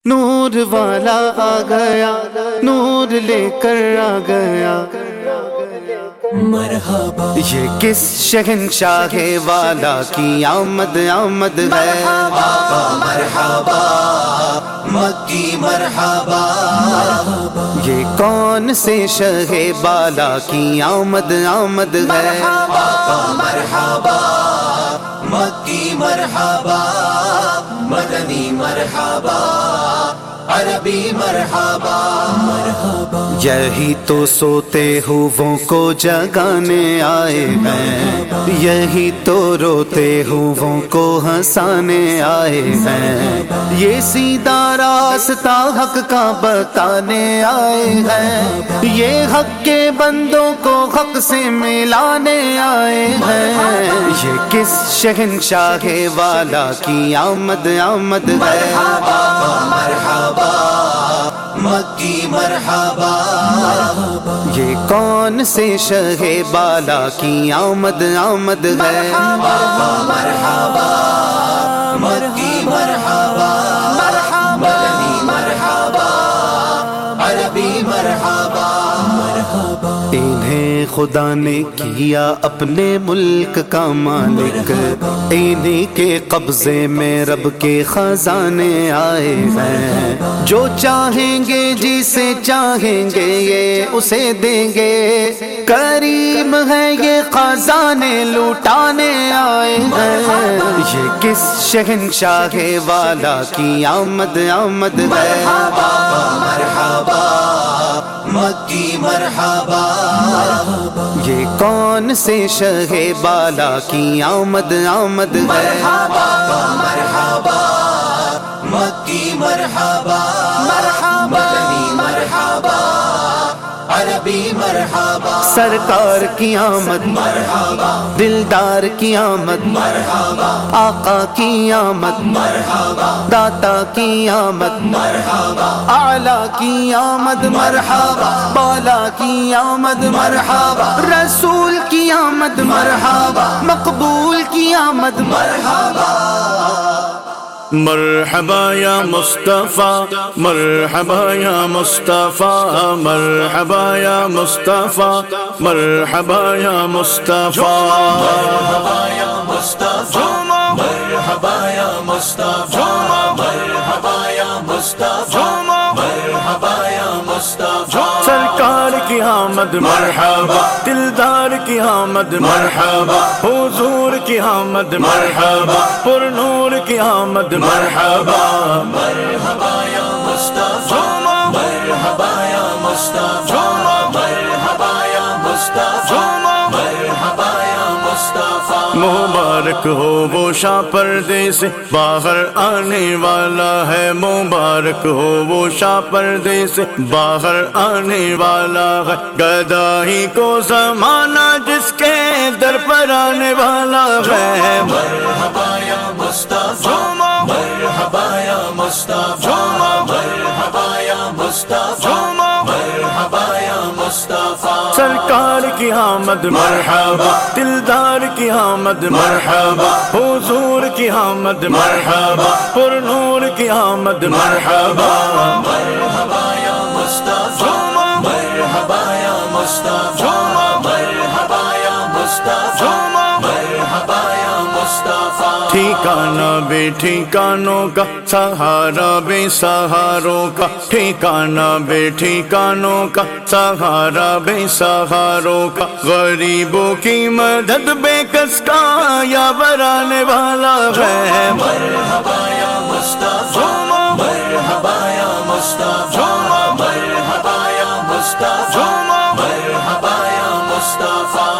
نور والا آ گیا، نور لے کر آ گیا، مرحبا یہ کس شہنشاہ والا کی آمد آمد ہے۔ مرحبا مکی مرحبا، یہ کون سے شہ بالا کی آمد آمد ہے۔ مرحبا مکی مرحبا، مدنی مرحبا، عربی مرحبا مرحبا، یہی تو سوتے ہووں کو جگانے آئے ہیں، یہی تو روتے ہووں کو ہنسانے آئے ہیں، یہ سیدھا راستہ حق کا بتانے آئے ہیں، یہ حق کے بندوں کو حق سے ملانے آئے ہیں۔ یہ کس شہنشاہ والا کی آمد آمد ہے۔ مرحبا مکی مرحبا، یہ کون سے شہ بالا کی آمد آمد ہے۔ مرحبا مکی مرحبا، مدنی مرحبا، عربی مرحبا مرحبا، انہیں خدا نے کیا اپنے ملک کا مالک، انہیں کے قبضے میں رب کے خزانے آئے ہیں، جو چاہیں گے جسے چاہیں گے یہ اسے دیں گے، کریم ہے یہ خزانے لوٹانے آئے ہیں۔ یہ کس شہنشاہ والا کی آمد آمد ہے۔ مرحبا مکی مرحبا، یہ کون سے شہ بالا کی آمد آمد ہے۔ مرحبا مکی مرحبا، مدنی مرحبا، عربی مرحبا، سرکار کی آمد، مرحبا دلدار کی آمد، مرحبا، آقا کی آمد، مرحبا داتا کی آمد، مرحبا، اعلیٰ کی آمد، مرحبا بالا کی آمد، مرحبا رسول کی آمد، مرحبا مقبول کی آمد، مرحبا مرحبا یا مصطفیٰ، مرحبا یا مصطفیٰ، مرحبا یا مصطفیٰ، مرحبا یا مصطفیٰ، مرحبا یا مصطفیٰ، مرحبا یا مصطفیٰ، مرحبا یا مصطفیٰ، مرحبا یا مصطفیٰ، سرکار کی آمد مرحبا، دلدار کی آمد مرحبا، حضور کی آمد مرحبا، پر نور کی آمد مرحبا، مرحبا یا مصطفیٰ، مرحبا یا مصطفیٰ، مرحبا یا مصطفیٰ، مرحبا یا مصطفیٰ، مبارک ہو وہ شاہ پردے سے باہر آنے والا ہے، مبارک ہو وہ شاہ پردے سے باہر آنے والا ہے، گدائی کو زمانہ جس کے در پر آنے والا ہے، مرحبا یا مصطفیٰ، مرحبا یا مصطفیٰ، مرحبا یا مصطفیٰ، مرحبا یا مصطفیٰ، سرکار کی آمد مرحبا، دلدار کی آمد مرحبا، حضور کی آمد مرحبا، پر نور کی آمد مرحبا، مرحبا یا مصطفیٰ، مرحبا یا مصطفیٰ، مرحبا یا مصطفیٰ، مرحبا یا مصطفیٰ، ٹھکانہ بے ٹھکانوں کا، سہارا بے سہاروں کا، ٹھکانہ بے ٹھکانوں کا، سہارا بے سہاروں کا، غریبوں کی مدد بے کس کا یاور آنے والا ہے، مرحبا یا مصطفیٰ، مرحبا یا مصطفیٰ، مرحبا یا مصطفیٰ، مرحبا یا مصطفیٰ،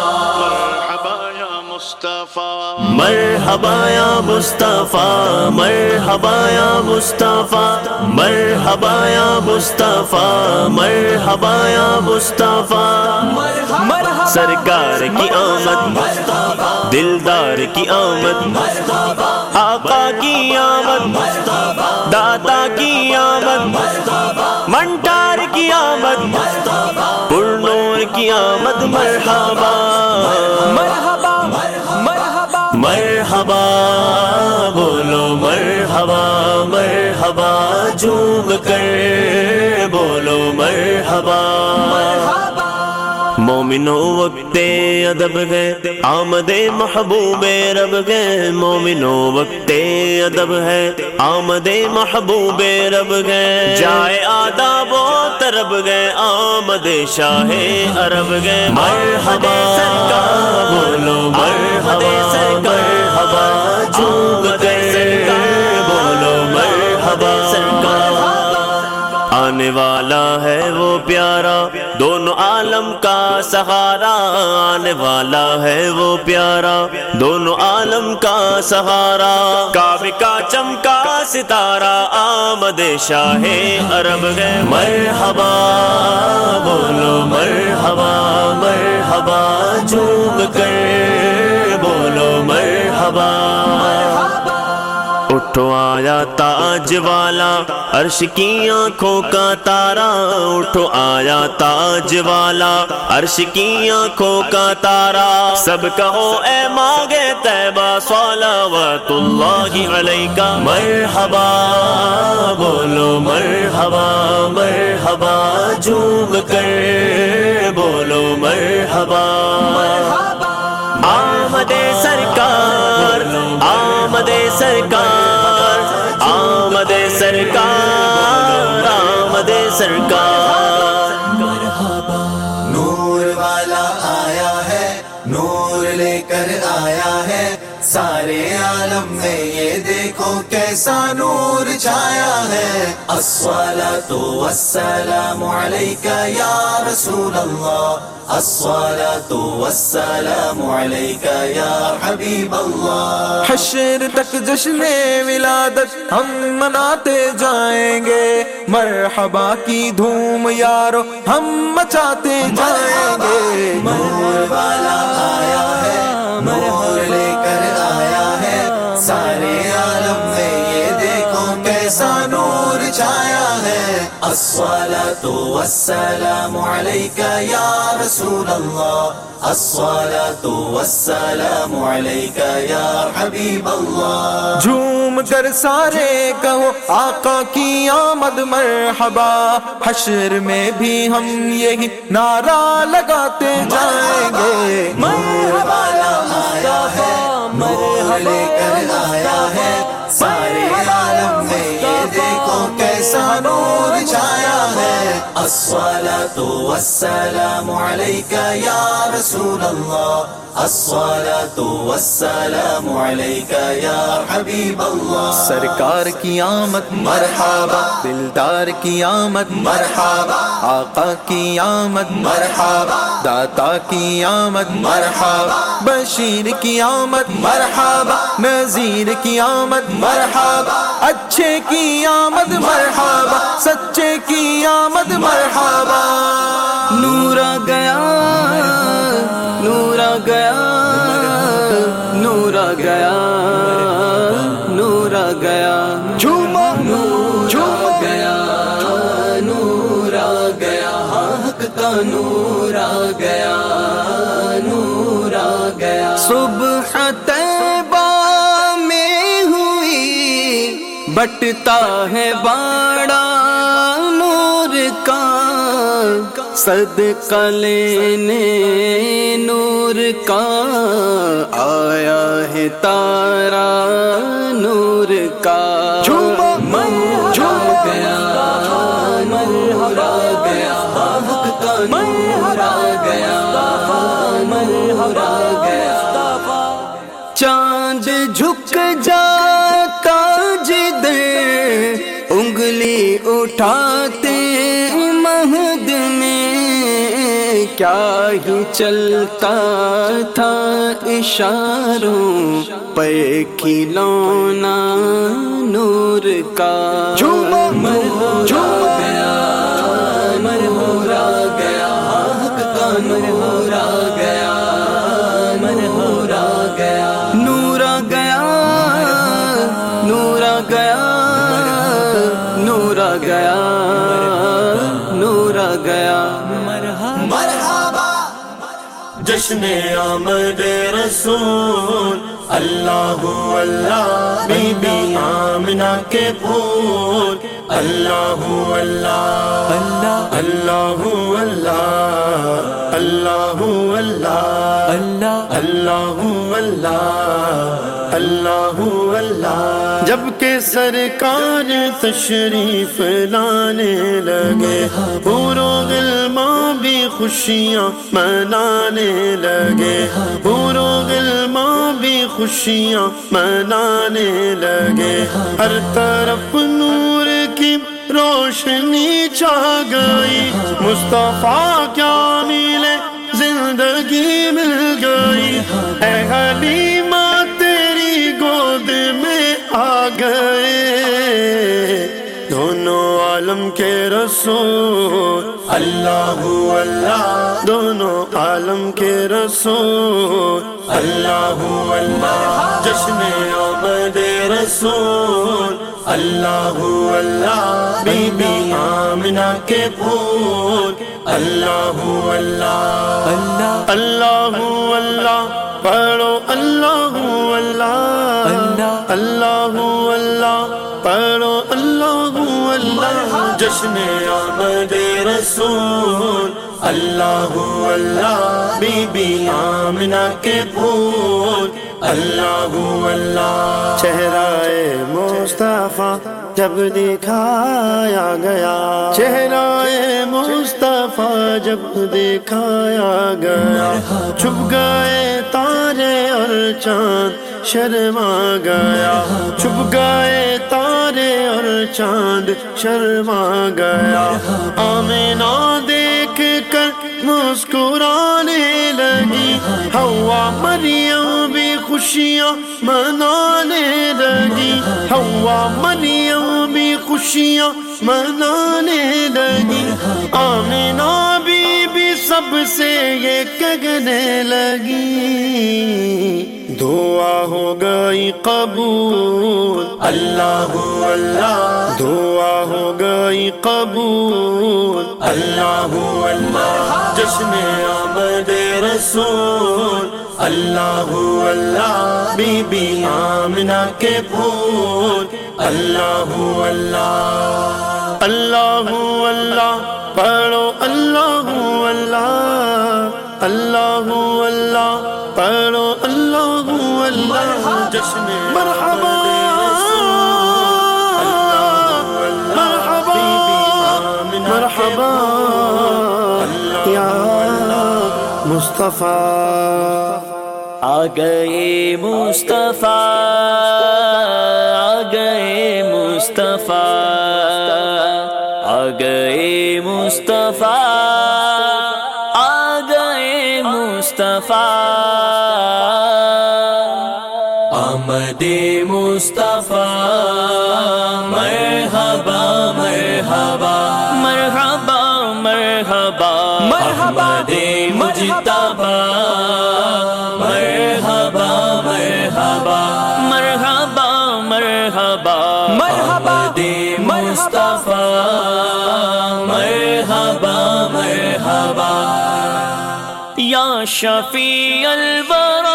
مرحبا یا مصطفیٰ، مرحبا یا مصطفیٰ، مرحبا یا مصطفیٰ، مرحبا یا مصطفیٰ، سرکار کی آمد، دلدار کی آمد، آقا کی آمد، داتا کی آمد، منٹار کی آمد، پر نور کی آمد، مرحبا مرحبا مرحبا، بولو مرحبا مرحبا، مرحبا جھوم کر بولو مرحبا مومنوں وقت ادب ہے آمد محبوب رب ہے مومنوں وقت ادب ہے آمد محبوب رب ہے جائے آداب و طرب گئے آمد شاہ عرب گئے مرحبا بولو مرحبا مرحبا جھوم کر بولو مرحبا آنے والا ہے وہ پیارا دونوں عالم کا سہارا آنے والا ہے وہ پیارا دونوں عالم کا سہارا کعبے کا چمکا ستارہ آمد شاہ عرب گئے مرحبا بولو مرحبا مرحبا جھوم کر بولو مرحبا اٹھو آیا تاج والا عرش کی آنکھوں کا تارا اٹھو آیا تاج والا عرش کی آنکھوں کا تارا سب کہو اے مانگے طیبہ صلوات اللہ علیکہ مرحبا بولو مرحبا مرحبا جھوم کر بولو مرحبا آمد سرکار آمد سرکار آمد سرکار آمد سرکار نور والا آیا ہے نور لے کر آیا ہے سارے عالم میں یہ دیکھو کیسا نور چھایا ہے الصلاۃ والسلام علیکہ یا رسول اللہ الصلاۃ والسلام علیکہ یا حبیب اللہ حشر تک جشن ولادت ہم مناتے جائیں گے مرحبا کی دھوم یارو ہم مچاتے جائیں گے نور والا آیا ہے نور لے کر آیا ہے سارے عالم میں یہ دیکھو کیسا نور چھایا ہے الصلاۃ والسلام علیکہ یا رسول اللہ الصلاۃ والسلام علیکہ یا حبیب اللہ جھوم کر سارے کہو آقا کی آمد مرحبا حشر میں بھی ہم یہی نعرہ لگاتے جائیں گے نور والا آیا ہے نور لے کر آیا ہے سارے عالم میں یہ دیکھو کیسا نور چھایا ہے الصلاۃ والسلام علیکہ یا رسول اللہ الصلاۃ والسلام علیکہ یا حبیب اللہ سرکار کی آمد مرحبا دلدار کی آمد مرحبا آقا کی آمد مرحبا داتا کی آمد مرحبا بشیر کی آمد مرحبا نذیر کی آمد مرحبا اچھے کی آمد مرحبا سچے کی آمد مرحبا نور آ گیا نور آ گیا نور آ گیا نور آ گیا جھومو نور آ گیا نور آ گیا حق کا نور آ گیا نور آ گیا صبح طیبہ میں ہوئی بٹتا ہے باڑا نور کا صدقہ لینے نور کا آیا ہے تارا نور کا جھوم گیا نور آ گیا حق کا نور آ گیا نور آ گیا چاند جھک جاتا جدھر انگلی اٹھاتے مہد میں کیا ہی چلتا تھا اشاروں پہ کھلونا نور کا جھوم گیا نور آ گیا حق کا نور آ گیا نور آ گیا نور آ گیا نور آ گیا نور آ گیا نور آ گیا مرحبا جشن آمد رسول اللہ اللہ بی بی آمنہ کے پھول اللہ اللہ اللہ اللہ اللہ اللہ اللہ اللہ اللہ اللہ اللہ جب کہ سرکار تشریف لانے لگے حور و غلمان بھی خوشیاں منانے لگے حور و غلمان بھی خوشیاں منانے لگے ہر طرف نور کی روشنی چھا گئی مصطفیٰ کیا ملے زندگی مل گئی اے حلیمہ تیری گود میں آ گئے دونوں عالم کے رسول اللہ اللہ دونوں عالم کے رسول اللہ اللہ جشن آمد رسول اللہ اللہ بی بی آمنہ کے پھول اللہ اللہ اللہ اللہ اللہ پڑھو اللہ اللہ اللہ اللہ پڑھو اللہ اللہ جشن آمد رسول اللہ اللہ بی بی آمنہ کے پھول اللہ اللہ چہرہ مصطفیٰ جب دکھایا گیا چہرہ مصطفیٰ جب دکھایا گیا چھپ گئے تارے اور چاند شرما گیا چھپ گئے تارے اور چاند شرما گیا آمنہ دیکھ کر مسکرانے لگی حوا مریم بھی خوشیاں منانے لگی حوا مریم بھی خوشیاں منانے لگی آمنہ بی بی سب سے یہ کہنے لگی دعا ہو گئی قبول اللہ اللہ دعا ہو گئی قبول اللہ اللہ جشن آمد رسول اللہ اللہ بی بی آمنہ کے پھول اللہ اللہ اللہ اللہ پڑھو اللہ اللہ اللہ اللہ پڑھو اللہ اللہ جشن مرحبا مرحبا مرحبا یا مصطفیٰ آ گئے مصطفیٰ آ گئے مصطفیٰ آ گئے مصطفیٰ آ گئے مصطفیٰ آمد مصطفیٰ مرحبا مرحبا مرحبا مرحبا احمد مجتبی مرحبا مرحبا مرحبا مرحبا احمد مصطفیٰ مرحبا مرحبا یا شفیع الورا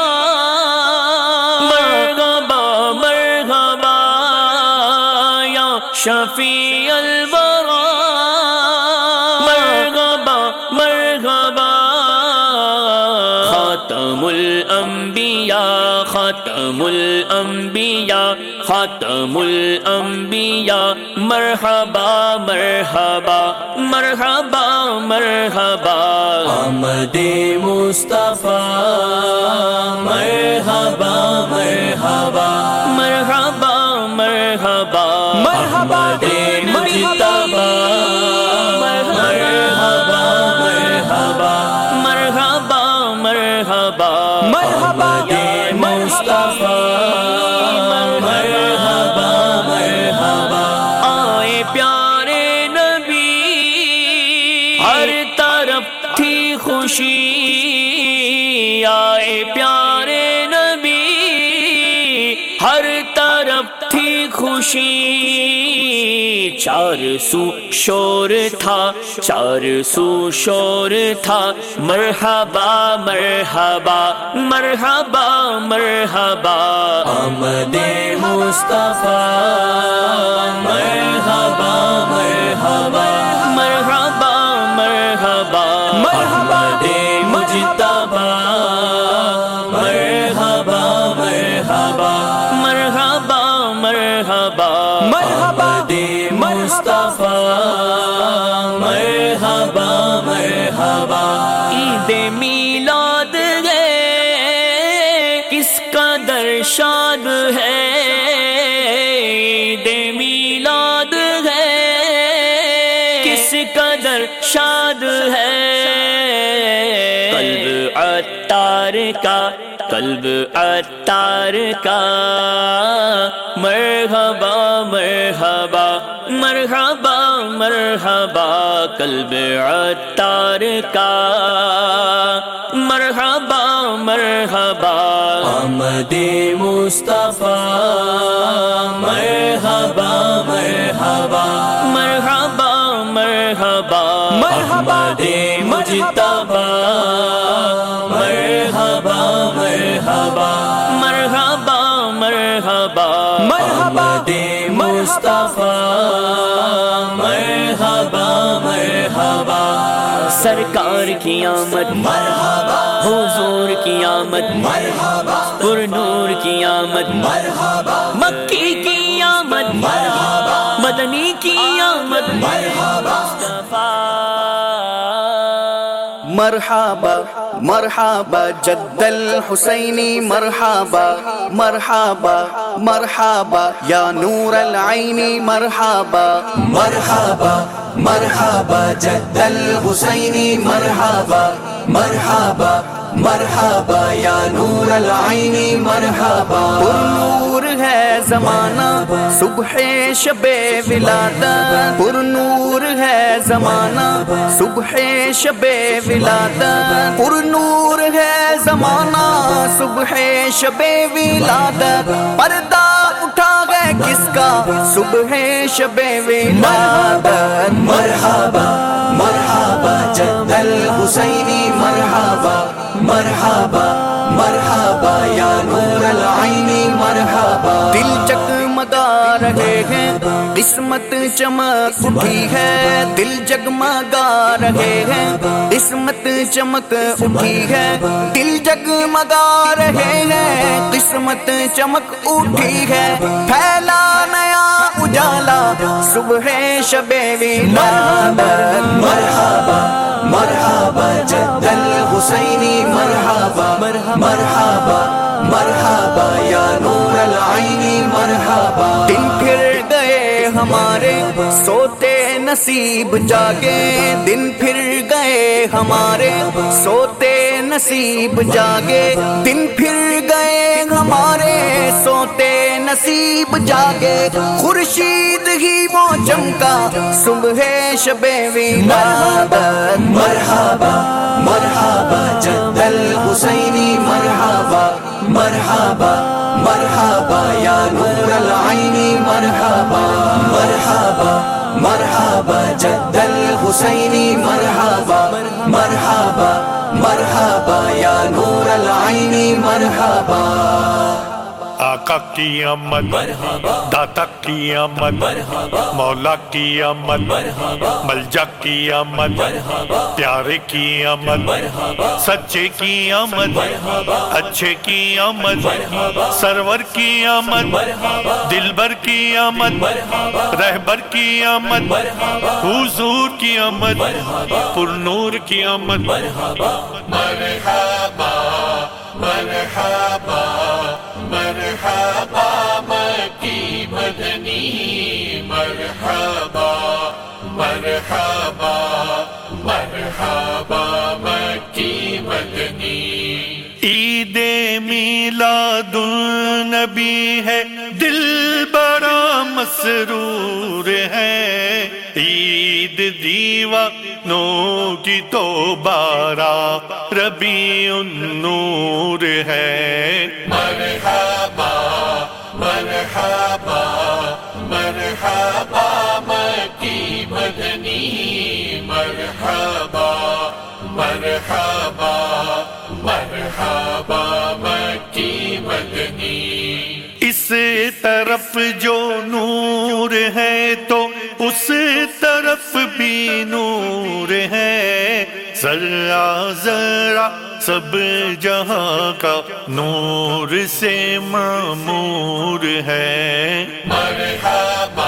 مرحبا مرحبا یا شفیع الورا مرحبا مرحبا خاتم الانبیاء خاتم الانبیاء خاتم الانبیاء مرحبا مرحبا مرحبا مرحبا آمد مصطفیٰ مرحبا مرحبا مرحبا مرحبا مرحبا مجتبی مرحبا مرحبا مرحبا مرحبا مرحبا مصطفیٰ مرحبا مرحبا آئے پیارے نبی ہر طرف تھی خوشی آئے پیارے نبی ہر طرف تھی خوشی چار سو شور تھا، چار سو شور تھا، مرحبا مرحبا مرحبا مرحبا آمد مصطفیٰ، مرحبا مرحبا مرحبا مرحبا احمد مجتبی، مرحبا مرحبا مرحبا مرحبا احمد مصطفیٰ، مرحبا مرحبا عید میلاد ہے کس قدر شاد ہے، عید میلاد ہے کس قدر شاد ہے، قلب عطار کا، قلب عطار کا مرحبا مرحبا مرحبا مرحبا قلب عطار کا مرحبا مرحبا آمد مصطفیٰ، مرحبا مرحبا مرحبا مرحبا احمد مجتبی، مرحبا مرحبا مرحبا مرحبا احمد مصطفیٰ، مرحبا مرحبا سرکار کی آمد مرحبا، حضور کی آمد مرحبا، پر نور کی آمد مرحبا، مکی کی آمد مرحبا، مدنی کی آمد مرحبا مرحبا مرحبا جد الحسینی، مرحبا مرحبا مرحبا یا نور العین، مرحبا مرحبا مرحبا جد الحسینی، مرحبا مرحبا مرحبا یا نور العین، مرحبا پر نور ہے زمانہ صبح شب ولادت، پر نور ہے زمانہ صبح شب ولادت، پر نور ہے زمانہ صبح شب ولادت، پردہ اٹھا گئے کس کا صبح شب ولادت، مرحبا مرحبا جد الحسینی، مرحبا مرحبا مرحبا یا نور العین، مرحبا دل جگمگا رہے ہیں قسمت چمک اٹھی ہے، دل جگمگا رہے ہیں قسمت چمک اٹھی ہے، دل جگمگا رہے ہیں قسمت چمک اٹھی ہے، پھیلا نیا اجالا صبح شب ولادت، مرحبا مرحبا جد الحسینی، مرحبا مرحبا مرحبا یا نور العین، مرحبا دن پھر گئے ہمارے سوتے نصیب جاگے، دن پھر گئے ہمارے سوتے نصیب جاگے، دن پھر گئے ہمارے سوتے نصیب جاگے، خورشید ہی وہ چمکا صبح شب ولادت، مرحبا مرحبا جد الحسینی، مرحبا مرحبا مرحبا یا نور العین، مرحبا مرحبا مرحبا جد الحسینی، مرحبا مرحبا مرحبا یا نور العین، مرحبا آقا کی آمد داتا کی آمد مولا کی آمد ملجا کی آمد پیارے کی آمد سچے کی آمد اچھے کی آمد سرور کی آمد دلبر کی آمد رہبر کی آمد حضور کی آمد پر نور کی آمد مرحبا مرحبا مرحبا مکی مدنی، مرحبا مرحبا مرحبا مکی مدنی، عید میلاد النبی ہے دل بڑا مسرور ہے، عید دیوانوں کی دوبارہ ربیع النور ہے، مرحبا مرحبا مرحبا مرحبا مرحبا مکی مدنی. اس طرف جو نور ہے تو اس طرف بھی نور ہے، ذرا ذرا سب جہاں کا نور سے معمور ہے. مرحبا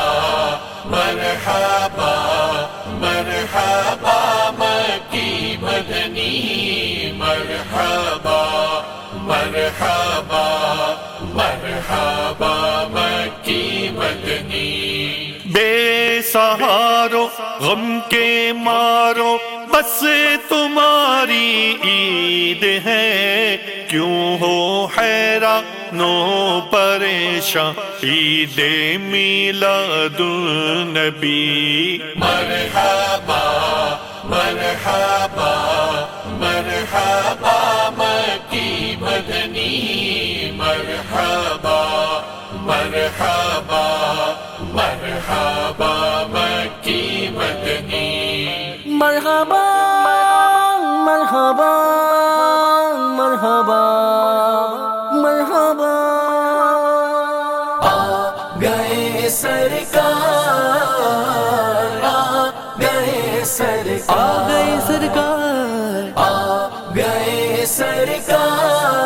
مرحبا مرحبا مکی مدنی. مرحبا مرحبا مرحبا مکی مدنی. بے سہارو غم کے مارو بس تمہاری عید ہے، کیوں ہو حیران و پریشاں عید میلاد النبی. مرحبا مرحبا مرحبا مکی مدنی. مرحبا مرحبا مرحبا مکی مدنی. مرحبا مرحبا مرحبا مرحبا. آ گئے سرکار، آ گئے سرکار، آ گئے سرکار، آ گئے سرکار،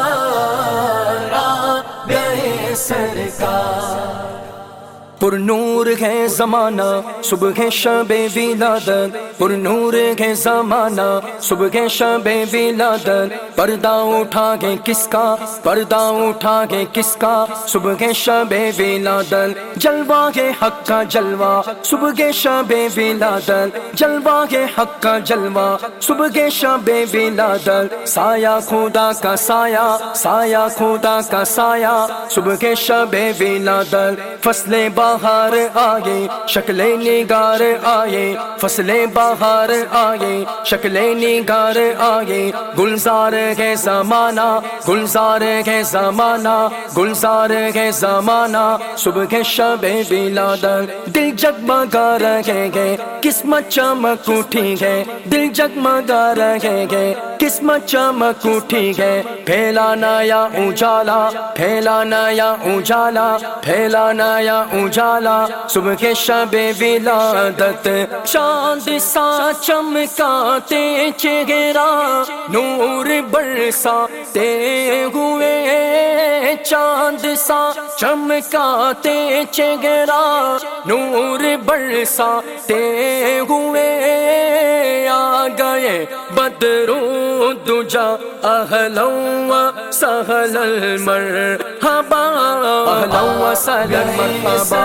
آ گئے سرکار. پر نور ہے زمانہ صبح شب ولادت، پر نور ہے زمانہ صبح شب ولادت. پردہ اٹھا گے کس کا، پردہ اٹھا گے کس کا صبح شب ولادت. جلوہ ہے حق کا جلوہ صبح شب ولادت، جلوہ ہے حق کا جلوہ صبح شب ولادت. سایہ خدا کا سایہ، سایہ خدا کا سایہ صبح شب ولادت. فصل بہار آئے شکل نگار آئے، فصل بہار آئے شکل نگار آئے. گلزار ہے زمانہ، گلزار ہے زمانہ، گلزار ہے زمانہ صبح شب ولادت. دل جگمگا رہے گے قسمت چمک اٹھی ہے، دل جگمگا رہے گے قسمت چمک اٹھی ہے. پھیلا نیا اجالا، پھیلا نیا اجالا، پھیلا نیا اجالا صبح کے شب ولادت. چاند سا چمکاتے چہرہ نور برساتے ہوئے، چاند سا چمکاتے چہرہ نور برساتے ہوئے. آ گئے بدرو دجا اہلا و سہلا مرحبا، اہلا و سہلا مرحبا،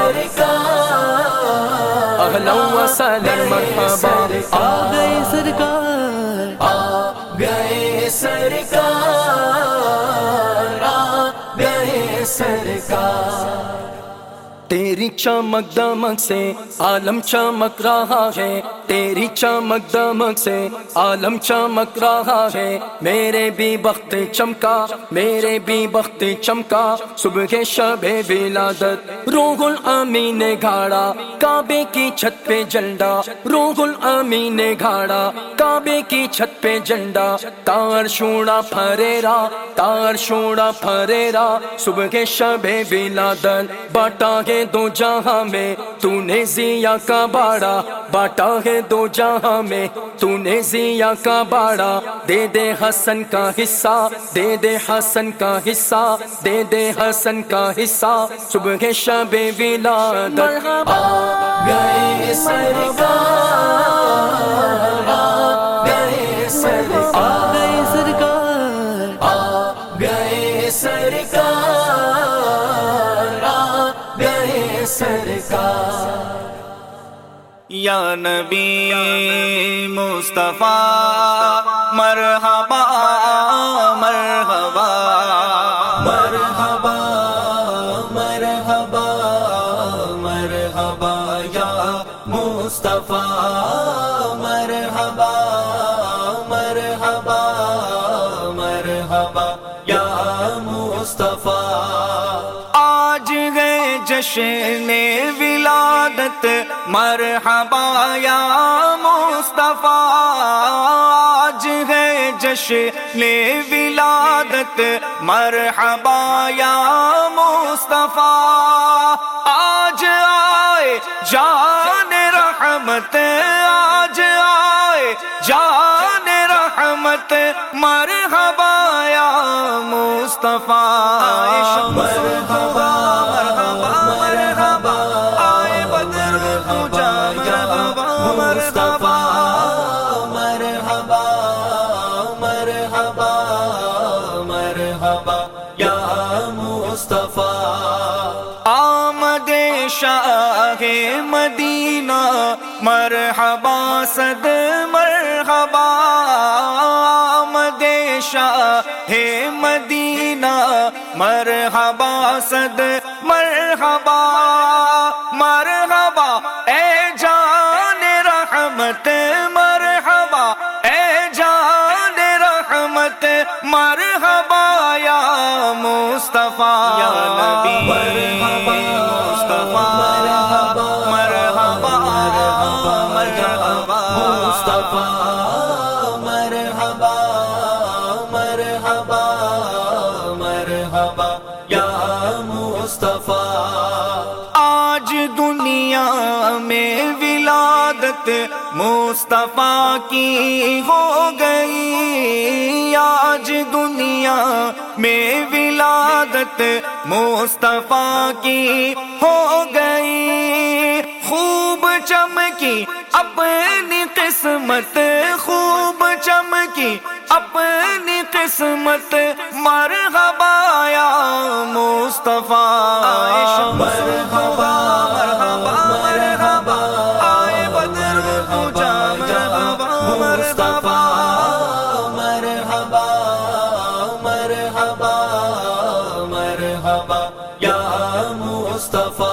اہلا و سہلا مرحبا. آ گئے سرکار، آ گئے سرکار، آ گئے سرکار. تیری چمک دمک سے عالم چمک رہا ہے، تیری چمک دمک سے عالم چمک رہا ہے. میرے بھی بخت چمکا، میرے بھی بخت چمکا صبح کے شب ولادت. روح الامین نے گھاڑا کعبے کی چھت پہ جھنڈا، روح الامین نے گھاڑا کعبے کی چھت پہ جھنڈا. تار شوڑا پھریرا، تار شوڑا پھریرا صبح کے شب ولادت. باٹا ہے دو جہاں میں تو نے ضیا کا باڑا، باٹا ہے دو جہاں میں تو نے ضیا کا باڑا. دے دے حسن کا حصہ، دے دے حسن کا حصہ، دے دے حسن کا حصہ صبح کے شب ولادت. آ گئے سرکار، آ گئے سرکار، آ گئے سرکار، آ گئے سرکار، آ گئے سرکار. یا نبی مصطفیٰ مرحبا مرحبا مرحبا مرحبا مرحبا یا مصطفیٰ. مرحبا مرحبا مرحبا یا مصطفیٰ. آج گئے جشن ولادت مرحبا یا مصطفیٰ. آج جشن ولادت مرحبا یا مصطفیٰ آج آئے جان رحمت آج آئے جان رحمت مرحبا یا مصطفیٰ مرحبا مرحبا مرحبا آئے بدر پوجا مرحبا مرحبا مرحبا مرحبا مرحبا یا مصطفیٰ آمد شاہ مدینہ مرحبا صد مرحبا آمد شاہ مدینہ مرحبا صد مرحبا مرحبا اے جان رحمت مرحبا اے جان رحمت مرحبا یا مصطفیٰ یا نبی مرحبا مصطفیٰ مرحبا مرحبا مرحبا مصطفیٰ مرحبا مرحبا مرحبا یا مصطفیٰ آج دنیا میں ولادت مصطفیٰ کی ہو گئی آج دنیا میں ولادت مصطفیٰ کی ہو گئی خوب چمکی اپنی قسمت خوب چمکی اپنی قسمت مرحبا یا مصطفیٰ مرحبا مرحبا مرحبا آئے بدر پوجا مرحبا مرحبا مرحبا مرحبا مرحبا یا مصطفیٰ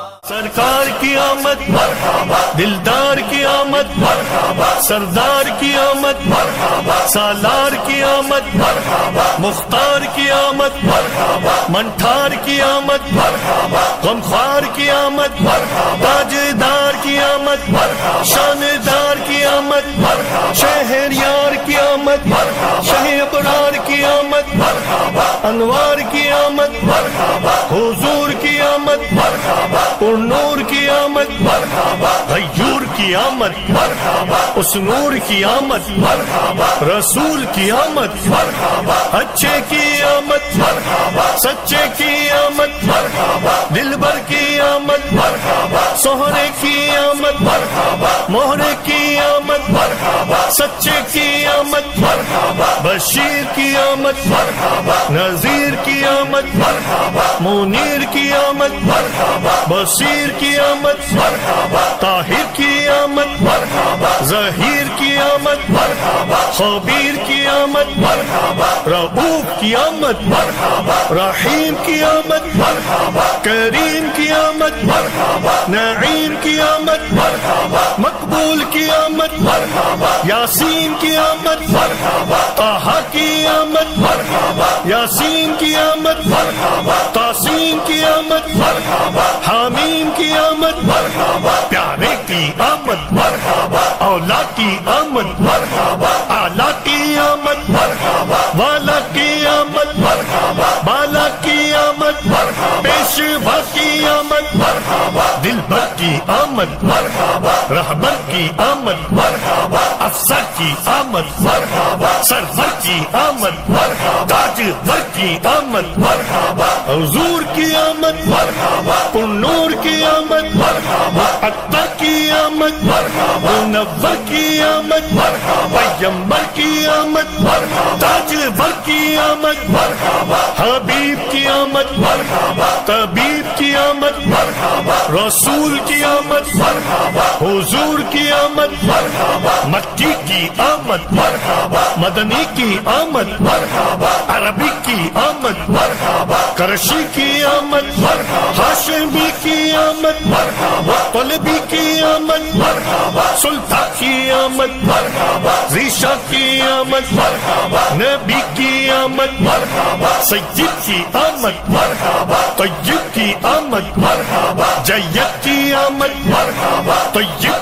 سرکار کی آمد مرحبا دلدار کی آمد مرحبا سردار کی آمد مرحبا سالار کی آمد مرحبا مختار کی آمد مرحبا منٹھار کی آمد مرحبا غمخوار کی آمد مرحبا تاجدار کی آمد مرحبا شاندار کی آمد مرحبا شہریار کی آمد مرحبا شہ ابرار کی آمد مرحبا انوار کی آمد مرحبا حضور کی آمد مرحبا نور کی آمد مرحبا غیور کی آمد مرحبا اس نور کی آمد مرحبا رسول کی آمد مرحبا اچھے کی آمد مرحبا سچے کی آمد مرحبا دلبر کی آمد مرحبا سہرے کی آمد مرحبا مہرے کی آمد مرحبا سچے کی آمد مرحبا بشیر کی آمد مرحبا نذیر کی آمد مرحبا منیر کی آمد مرحبا بصیر کی آمد مرحبا طاہر کی آمد مرحبا ظہیر کی آمد مرحبا خبیر کی آمد مرحبا رؤوف کی آمد مرحبا رحیم کی آمد مرحبا کریم کی آمد مرحبا نعیم کی آمد مرحبا مقبول کی آمد مرحبا یاسین کی آمد مرحبا طہ کی آمد مرحبا یاسین کی آمد مرحبا تاسین کی آمد مرحبا حامیم کی آمد مرحبا پیارے کی آمد مرحبا اولا کی آمد مرحبا اعلیٰ کی آمد مرحبا والا کی آمد مرحبا بالا کی آمد مرحبا پیشوا کی آمد مرحبا دلبر کی آمد مرحبا رہبر کی آمد مرحبا افسر کی آمد مرحبا سرور کی آمد مرحبا تاجور کی آمد مرحبا حضور کی آمد مرحبا نور کی آمد مرحبا اکبر کی آمد مرحبا منور کی آمد مرحبا پیغمبر کی آمد مرحبا تاجور کی آمد مرحبا حبیب کی آمد مرحبا طبیب کی آمد مرحبا رسول کی آمد مرحبا حضور کی آمد مرحبا مکی کی آمد مرحبا مدنی کی آمد مرحبا عربی کی آمد مرحبا کرشی کی آمد مرحبا ہاشمی کی آمد مرحبا طلبی کی آمد مرحبا سلطان کی آمد مرحبا ریشہ کی آمد مرحبا نبی کی آمد مرحبا سید کی آمد مرحبا طیب کی آمد مرحبا جید کی آمد مرحبا طیب کی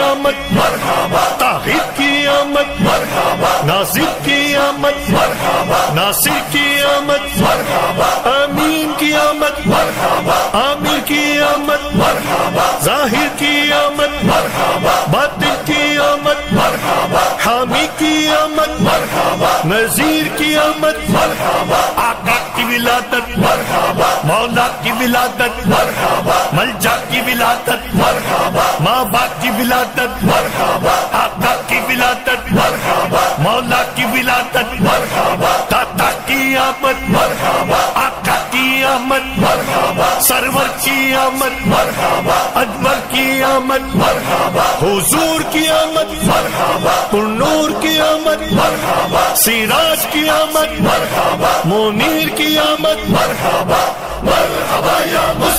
آمد مرحبا، طاہر کی آمد مرحبا، ناصر کی آمد مرحبا، ناصر کی آمد مرحبا، امین کی آمد مرحبا، عامر کی آمد مرحبا، ظاہر کی آمد مرحبا، باطن کی آمد مرحبا، حامی کی آمد مرحبا، نذیر کی آمد مرحبا، آقا کی ولادت مرحبا، مولا کی ولادت مرحبا، ملجا کی ولادت مرحبا، ماں باپ کی ولادت مرحبا، آقا کی ولادت مرحبا، مولا کی ولادت مرحبا، داتا کی آمد مرحبا، آقا کی آمد مرحبا، سرور کی آمد مرحبا، انور کی آمد مرحبا، حضور کی آمد مرحبا، پرنور کی آمد مرحبا، سراج کی آمد مرحبا، منیر کی آمد مرحبا، مرحبا یا